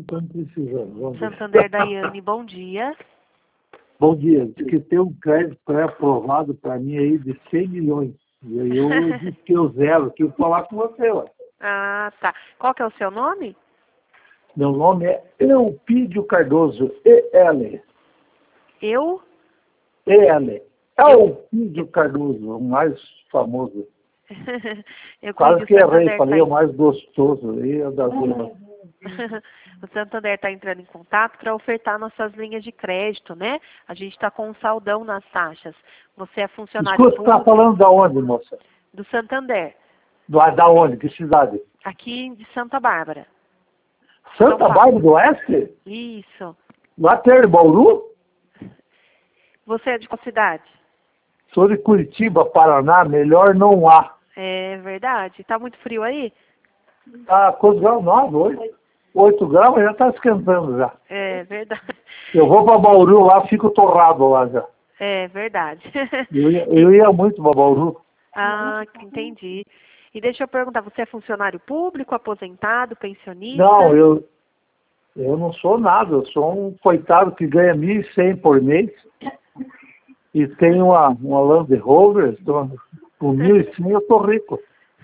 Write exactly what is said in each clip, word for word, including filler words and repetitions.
estamos precisando. Vamos ver. Santander Daiane, bom dia. Bom dia. Diz que tem um crédito pré-aprovado para mim aí de cem milhões. E aí eu disse que eu zero, que eu vou falar com você, ó. Ah, tá. Qual que é o seu nome? Meu nome é Eupídio Cardoso, E L. Eu? E L. Eupídio Cardoso, o mais famoso. Eu Quase que o errei, Santander falei tá o mais gostoso aí, é da zona. O Santander está entrando em contato para ofertar nossas linhas de crédito, né? A gente está com um saldão nas taxas. Você é funcionário Escuta, você está público falando da onde, moça? do Santander, Do, da onde? Que cidade? aqui de Santa Bárbara. Santa São Paulo. Bárbara do Oeste? Isso. Lá perto de Bauru? Você é de qual cidade? Sou de Curitiba, Paraná, melhor não há. É verdade. Tá muito frio aí? Tá, quantos graus? Nove, oito. Oito graus, já está esquentando já. É verdade. Eu vou para Bauru lá, fico torrado lá já. É verdade. Eu ia, eu ia muito para Bauru. Ah, entendi. E deixa eu perguntar, você é funcionário público, aposentado, pensionista? Não, eu, eu não sou nada. Eu sou um coitado que ganha mil e cem por mês. E tenho uma, uma Land Rover. Tô, com mil e cem eu tô rico.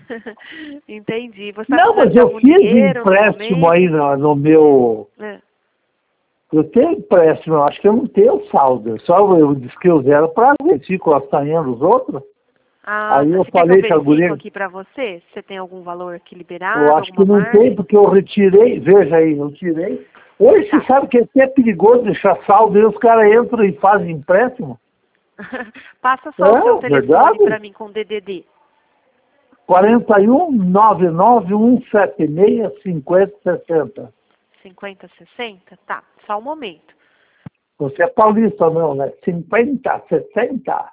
Entendi. Você tá Não, mas precisando de eu algum fiz dinheiro no empréstimo momento? aí no, no meu... É. Eu tenho empréstimo, eu acho que eu não tenho saldo. Só eu disse que eu zero para ver, fico assanhando os outros. Ah, Aí tá. eu Você quer que eu falei com a verifique guria, aqui para você? Você tem algum valor aqui eu liberado, acho alguma que não tem, margem? porque eu retirei, veja aí, eu tirei. Hoje Tá. você sabe que é até perigoso deixar saldo, e os caras entram e fazem empréstimo. Passa só o É, seu telefone verdade. para mim com D D D. quarenta e um, nove nove, um sete seis, cinquenta sessenta. cinquenta sessenta? Tá, só um momento. Você é paulista não, né? cinquenta, sessenta.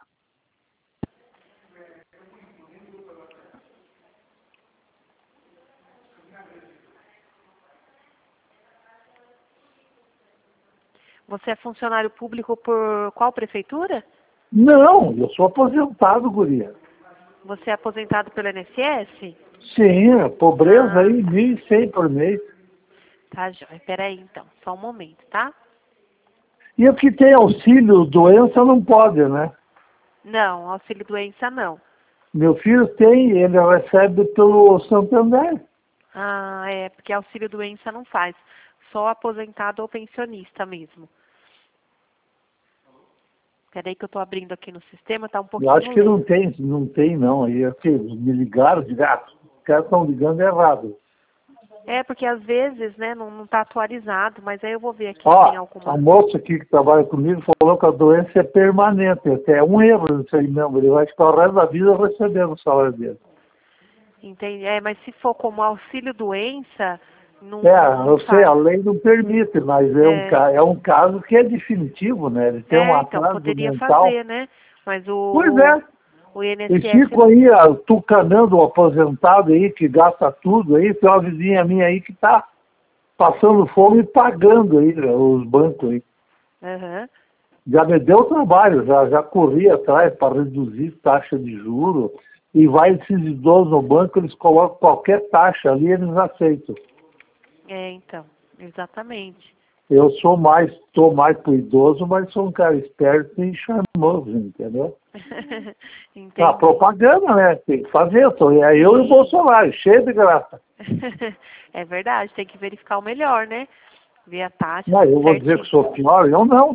Você é funcionário público por qual prefeitura? Não, eu sou aposentado, guria. Você é aposentado pelo I N S S? Sim, a pobreza Ah, aí, mil e cem por mês. tá, joia. Peraí, então. Só um momento, tá? E o que tem auxílio doença não pode, né? Não, auxílio doença não. Meu filho tem, ele recebe pelo Santander. Ah, é, porque auxílio doença não faz. Só aposentado ou pensionista mesmo. Peraí que eu tô abrindo aqui no sistema, tá um Eu pouquinho acho que não lento. tem, não tem não. Aí assim, me ligaram de gato. Os caras estão ligando errado. É, porque às vezes, né, não, não tá atualizado, mas aí eu vou ver aqui se tem Ó, alguma. a moça aqui que trabalha comigo falou que a doença é permanente. Até é um erro isso aí mesmo. Ele vai ficar o resto da vida recebendo o salário dele. Entendi. É, mas se for como auxílio doença, não, É, não eu sei, a faz. lei não permite, mas é um, É, ca- é um caso que é definitivo, né? Ele tem um é, então, atraso poderia mental. fazer, né? Mas Pois o, é. o E I N S S fico aí ah, tucanando o aposentado aí, que gasta tudo aí. Tem uma vizinha minha aí que tá passando fome e pagando aí, né, os bancos aí. Aham. Já me deu trabalho, já, já corri atrás para reduzir taxa de juros. E vai esses idosos no banco, eles colocam qualquer taxa ali, eles aceitam. É, então, exatamente. Eu sou mais, estou mais pro idoso, mas sou um cara esperto e charmoso, entendeu? A Entendi. propaganda, né? Tem que fazer. Eu tô, é eu e o Bolsonaro, cheio de graça. É verdade, tem que verificar o melhor, né? Ver a taxa, Não, tudo eu vou dizer que certinho. sou pior, eu não.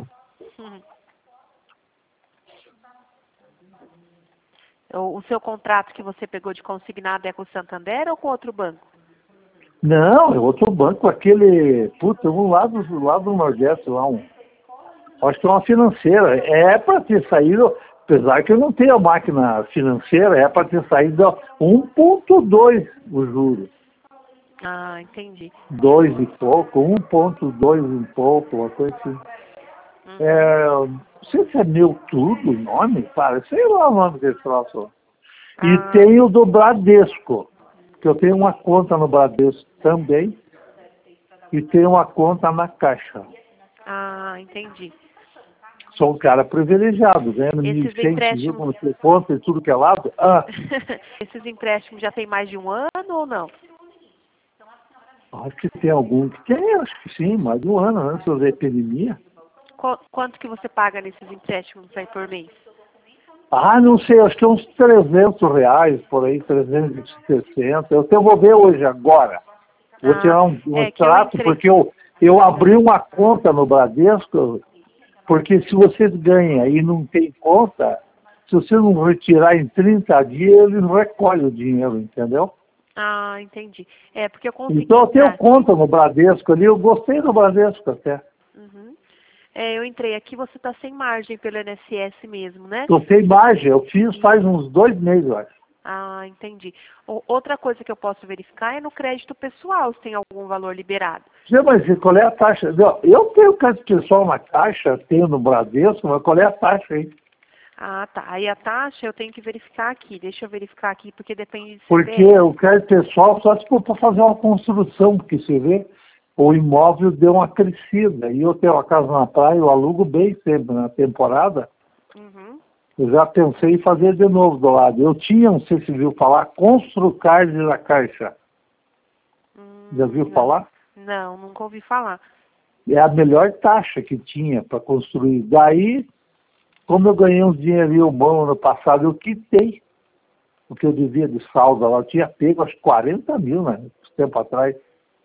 O, o seu contrato que você pegou de consignado é com o Santander ou com outro banco? Não, é outro banco, aquele, puta, um lá do, lá do Nordeste, lá um, acho que é uma financeira, é para ter saído, apesar que eu não tenho a máquina financeira, é para ter saído um ponto dois o juro, Ah, entendi. dois e pouco, um ponto dois e pouco, uma coisa assim. Uhum. É, não sei se é meu tudo o nome, cara, sei lá o nome desse troço. E Ah, tem o do Bradesco, que eu tenho uma conta no Bradesco também, e tenho uma conta na Caixa. ah, entendi. Sou um cara privilegiado, ganhando mil Esses e cem, viu, empréstimos, quando você conta e tudo que é lado. Ah, esses empréstimos já tem mais de um ano ou não? Acho que tem algum que tem, acho que sim, mais de um ano antes da epidemia. Qu- Quanto que você paga nesses empréstimos aí por mês? Ah, não sei, acho que é uns trezentos reais, por aí, trezentos e sessenta. Eu até vou ver hoje, agora. Vou Ah, tirar um, um é que eu extrato, entrei. porque eu, eu abri uma conta no Bradesco, porque se você ganha e não tem conta, se você não retirar em trinta dias, eles recolhem o dinheiro, entendeu? Ah, entendi. É, porque eu consegui Então eu tenho entrar. conta no Bradesco ali, eu gostei do Bradesco até. Uhum. É, eu entrei aqui, você está sem margem pelo I N S S mesmo, né? Eu tenho imagem, eu fiz faz uns dois meses, eu acho. Ah, entendi. O- outra coisa que eu posso verificar é no crédito pessoal, se tem algum valor liberado. Zé, mas qual é a taxa? Não, eu tenho crédito pessoal na Caixa, tenho no Bradesco, mas qual é a taxa aí? Ah, tá. Aí a taxa eu tenho que verificar aqui. Deixa eu verificar aqui, porque depende de Porque C P F. o crédito pessoal só se for para fazer uma construção, porque você vê, o imóvel deu uma crescida. E eu tenho uma casa na praia, eu alugo bem sempre na temporada. Uhum. Eu já pensei em fazer de novo do lado. Eu tinha, não sei se viu falar, Construcard da Caixa. Hum, Já viu não. falar? Não, nunca ouvi falar. É a melhor taxa que tinha para construir. Daí, como eu ganhei um dinheirinho bom ano passado, eu quitei o que eu devia de saldo lá. Eu tinha pego acho quarenta mil, né? Tempo atrás.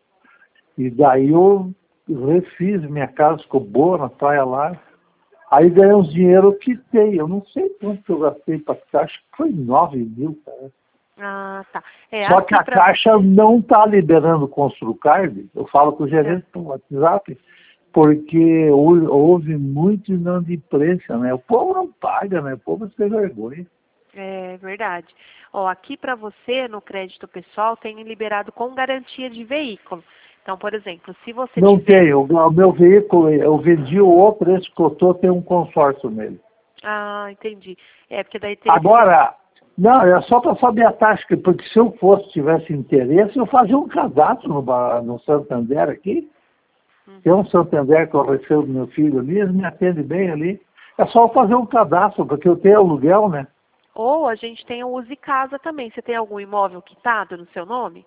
E daí eu refiz minha casa, ficou boa na praia lá. Aí ganhei uns dinheiro, eu quitei. Eu não sei quanto que eu gastei para quitar, acho que foi nove mil, cara. Ah, tá. É, Só que aqui a pra Caixa você. não está liberando o Construcard. Eu falo com o É, gerente pelo WhatsApp, porque hou- houve muito inadimplência, né? O povo não paga, né? O povo tem vergonha. é verdade. Ó, aqui para você, no crédito pessoal, tem liberado com garantia de veículo. Então, por exemplo, se você Não tiver. tenho. O meu veículo, eu vendi o outro, esse que eu tô, tem um consórcio nele. Ah, entendi. É, porque daí teria que ser. Agora, não, é só para saber a taxa, porque se eu fosse, tivesse interesse, eu fazia um cadastro no, Ba- no Santander aqui. Tem um Uhum. Santander que eu recebo do meu filho ali, eles me atendem bem ali. É só eu fazer um cadastro, porque eu tenho aluguel, né? Ou a gente tem o Use Casa também. Você tem algum imóvel quitado no seu nome?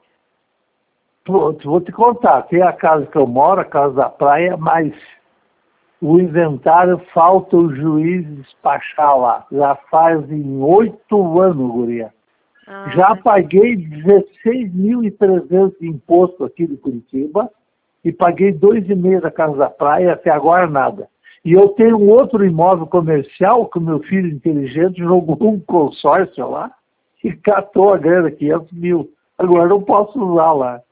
Vou, vou te contar, tem a casa que eu moro, a casa da praia, mas o inventário falta o juiz despachar lá. Já fazem oito anos, guria. Já Ah, paguei dezesseis mil e trezentos de imposto aqui de Curitiba e paguei dois e meio da casa da praia, até agora nada. E eu tenho um outro imóvel comercial que o meu filho inteligente jogou um consórcio lá e catou a grana, quinhentos mil. Agora não posso usar lá.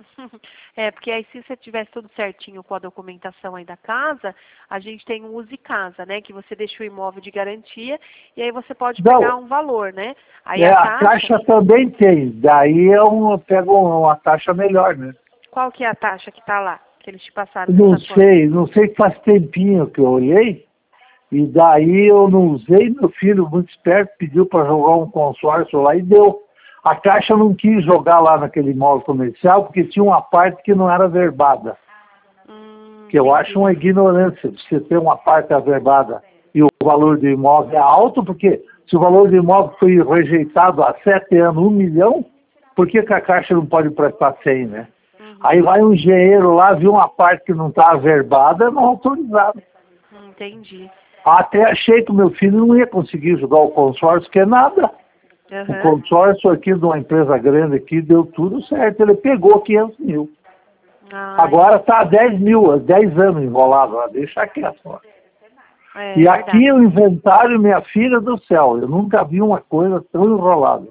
é, porque aí se você tivesse tudo certinho com a documentação aí da casa, a gente tem um Use Casa, né? Que você deixa o imóvel de garantia e aí você pode pegar Não, um valor, né? Aí é, a a taxa, Caixa também tem, daí eu pego uma taxa melhor, né? qual que é a taxa que está lá? Que eles te passaram Não nessa conta? sei, não sei que faz tempinho que eu olhei, e daí eu não usei, meu filho, muito esperto, pediu para jogar um consórcio lá e deu. A Caixa não quis jogar lá naquele imóvel comercial, porque tinha uma parte que não era verbada, Hum, que eu entendi. acho uma ignorância, você ter uma parte averbada e o valor do imóvel é alto, porque se o valor do imóvel foi rejeitado há sete anos, um milhão, por que, que a Caixa não pode prestar cem, né? Uhum, Aí vai um engenheiro lá, viu uma parte que não está averbada, não autorizado. entendi. Até achei que o meu filho não ia conseguir jogar o consórcio, que é nada. O Aham. consórcio aqui de uma empresa grande aqui deu tudo certo. Ele pegou quinhentos mil. Ah, Agora está dez mil, dez anos enrolado. Ó, deixa quieto. Ó. é E aqui verdade. o inventário, minha filha do céu, eu nunca vi uma coisa tão enrolada.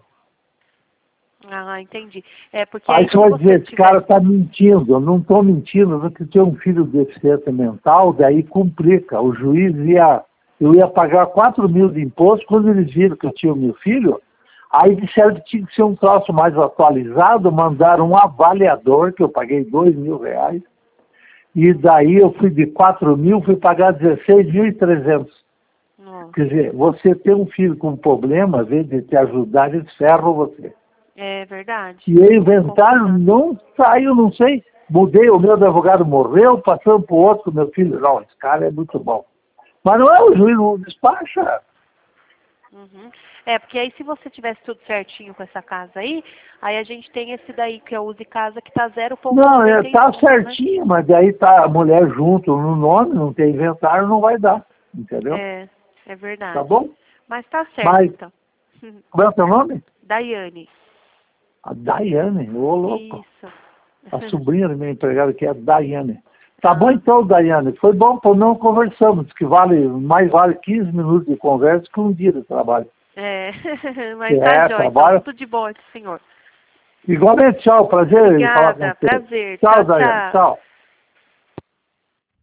Ah, entendi. É porque Aí aí você se vai você dizer, esse tiver. cara está mentindo. Eu não estou mentindo, porque tinha um filho deficiente mental, daí complica. O juiz ia, eu ia pagar quatro mil de imposto, quando eles viram que eu tinha o meu filho, aí disseram que tinha que ser um troço mais atualizado, mandaram um avaliador, que eu paguei dois mil reais, e daí eu fui de quatro mil, fui pagar dezesseis mil e trezentos. Nossa, Quer dizer, você tem um filho com problema, ao invés de te ajudar, eles ferram você. é verdade. E o Vamos inventário combinar. não saiu, não sei. Mudei, o meu advogado morreu, passando para o outro, meu filho, não, esse cara é muito bom. Mas não é o juiz, não despacha. Uhum. É, porque aí se você tivesse tudo certinho com essa casa aí, aí a gente tem esse daí que é o Use Casa que tá zero ponto Não, é, noventa e tá cinco, certinho, mas daí tá a mulher junto no nome, não tem inventário, não vai dar, entendeu? né? É, é verdade. Tá bom? Mas tá certo, Mas, então. como é o teu nome? Daiane. A Daiane, ô louco. Isso. A sobrinha da minha empregada que é a Daiane. Tá bom então, Daiane. Foi bom, por não conversamos, que vale, mais vale quinze minutos de conversa que um dia de trabalho. É, mas É, tá jóia, então. trabalho. Tudo de bom, senhor. Igualmente, tchau. Prazer em falar com Obrigada, você. prazer. Tchau, Tchau, Daiane. tchau. Tchau.